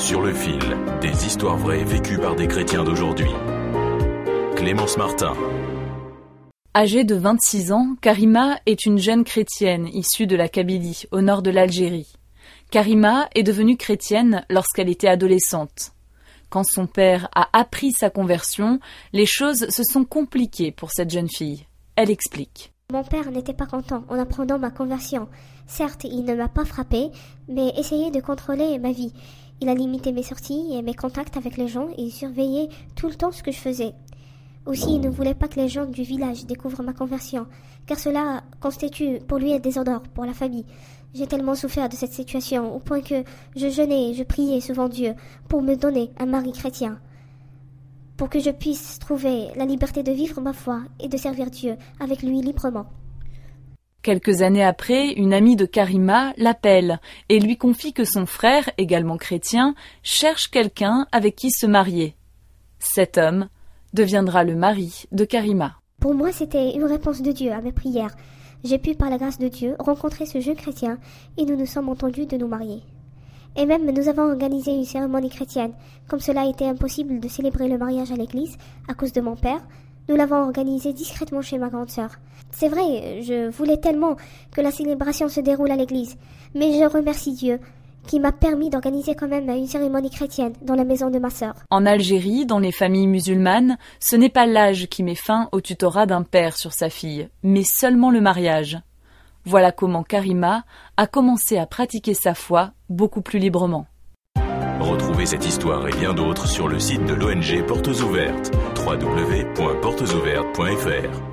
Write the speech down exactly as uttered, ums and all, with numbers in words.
Sur le fil, des histoires vraies vécues par des chrétiens d'aujourd'hui. Clémence Martin. Âgée de vingt-six ans, Karima est une jeune chrétienne issue de la Kabylie, au nord de l'Algérie. Karima est devenue chrétienne lorsqu'elle était adolescente. Quand son père a appris sa conversion, les choses se sont compliquées pour cette jeune fille. Elle explique. Mon père n'était pas content en apprenant ma conversion. Certes, il ne m'a pas frappée, mais essayait de contrôler ma vie. Il a limité mes sorties et mes contacts avec les gens et surveillait tout le temps ce que je faisais. Aussi, il ne voulait pas que les gens du village découvrent ma conversion, car cela constitue pour lui un désordre pour la famille. J'ai tellement souffert de cette situation, au point que je jeûnais et je priais souvent Dieu pour me donner un mari chrétien, pour que je puisse trouver la liberté de vivre ma foi et de servir Dieu avec lui librement. Quelques années après, une amie de Karima l'appelle et lui confie que son frère, également chrétien, cherche quelqu'un avec qui se marier. Cet homme deviendra le mari de Karima. Pour moi, c'était une réponse de Dieu à mes prières. J'ai pu, par la grâce de Dieu, rencontrer ce jeune chrétien et nous nous sommes entendus de nous marier. Et même, nous avons organisé une cérémonie chrétienne. Comme cela était impossible de célébrer le mariage à l'église à cause de mon père, nous l'avons organisé discrètement chez ma grande sœur. C'est vrai, je voulais tellement que la célébration se déroule à l'église, mais je remercie Dieu qui m'a permis d'organiser quand même une cérémonie chrétienne dans la maison de ma sœur. En Algérie, dans les familles musulmanes, ce n'est pas l'âge qui met fin au tutorat d'un père sur sa fille, mais seulement le mariage. Voilà comment Karima a commencé à pratiquer sa foi beaucoup plus librement. Retrouvez cette histoire et bien d'autres sur le site de l'O N G Portes Ouvertes, w w w point portes ouvertes point f r.